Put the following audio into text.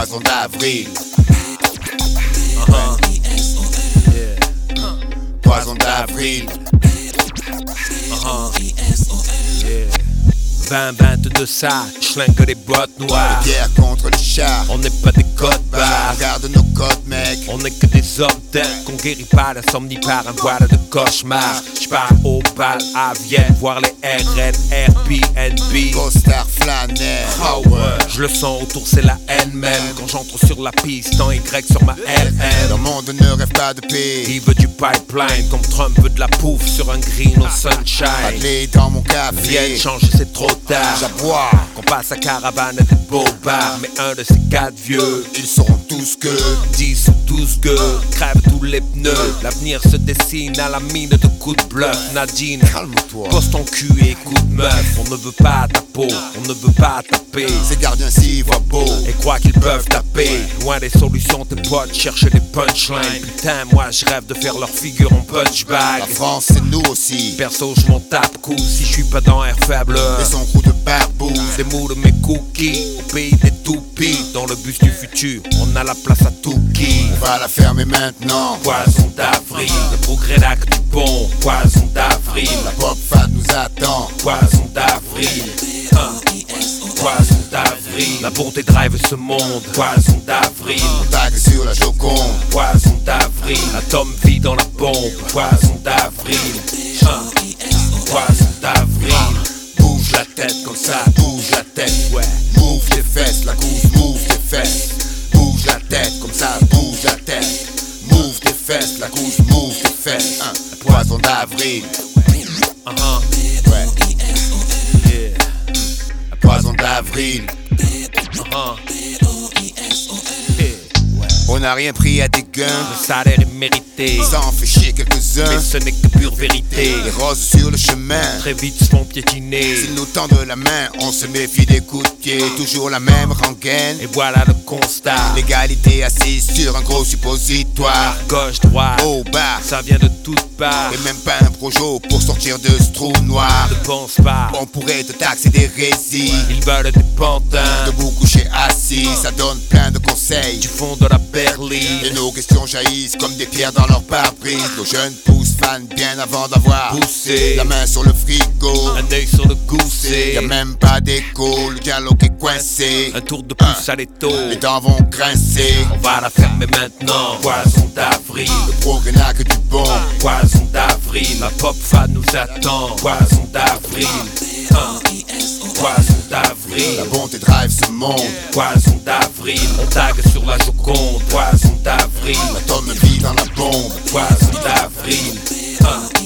Poison d'avril. Poison d'avril. 20-22 ça, j'lingue les bottes noires. Guerre contre les chars. On n'est pas des codes barres. Regarde nos codes, mec. On n'est que des hommes tels qu'on guérit pas l'insomnie par un voile de cauchemar. J'pars au bal à Vienne, voir les RN, Airbnb. Costard flanelle. Oh ouais. Je le sens autour, c'est la haine même. Quand j'entre sur la piste, en Y sur ma LN. Le monde ne rêve pas de paix. Il veut du pipeline, comme Trump veut de la pouffe sur un green au sunshine. Allez dans mon café. Viens changer, c'est trop tard. J'aboie. Qu'on passe à caravane des beaux bars. Mais un de ces quatre vieux, Ils sauront tous que 10 ou 12 gueux, crèvent tous les pneus. L'avenir se dessine à la mine de coups de bluff. Nadine, calme-toi. pose ton cul et écoute meuf. On ne veut pas ta peau, on ne veut pas taper. Ces gardiens s'y voient beau. Et croient qu'ils peuvent taper. Loin des solutions, tes potes cherchent des punchlines. Putain, moi je rêve de faire leur figure en punch bag. La France c'est nous aussi. Perso, je m'en tape coup si je suis pas dans air faible. Et son coup de barbouze. Des mots de mes cookies, au pays des toupies. Dans le bus du futur, on a la place à tout qui. On va la fermer maintenant. Poison d'avril, le progrès d'acte du bon. Poison d'avril, La pop fad nous attend. poison d'avril. Poison d'avril, la bonté drive ce monde. Poison d'avril, Tag sur la Joconde. poison d'avril, l'atome vit dans la bombe. Poison d'avril, poison d'avril. Bouge la tête comme ça, bouge la tête, ouais. Move tes fesses, la couche, move tes fesses. Bouge la tête comme ça, bouge la tête. Move tes fesses, la couche, move tes fesses. Poison d'avril. Ouais. Yeah. Poison d'avril. On n'a rien pris à des gains. Le salaire est mérité, Ça en fait chier quelques-uns. mais ce n'est que pure vérité. Les roses sur le chemin. Très vite se font piétiner. S'ils nous tendent la main, on se méfie des coups de pied. Toujours la même rengaine. Et voilà le constat. L'égalité assise sur un gros suppositoire. Gauche, droite, Au bas. ça vient de toutes parts. Et même pas un projo pour sortir de ce trou noir. Ne pense pas, On pourrait te taxer d'hérésie. ils veulent des pantins. Debout couché assis, ça donne plein de conseils. Du fond de la Et berline, nos questions jaillissent comme des pierres dans leur pare-brise. Nos jeunes pousses fans bien avant d'avoir poussé, la main sur le frigo. un œil sur le gousset. Y'a même pas d'écho, le dialogue est coincé. Un tour de pouce à l'étau. Les dents vont grincer. On va la fermer maintenant. Poison d'avril, Le progrès n'a que du bon. poison d'avril. La pop fan nous attend. Poison d'avril, poison d'avril. La bonté drive ce monde. Poison d'avril, on tag sur la Joconde. Poison d'avril, L'atome vit dans la bombe. poison d'avril.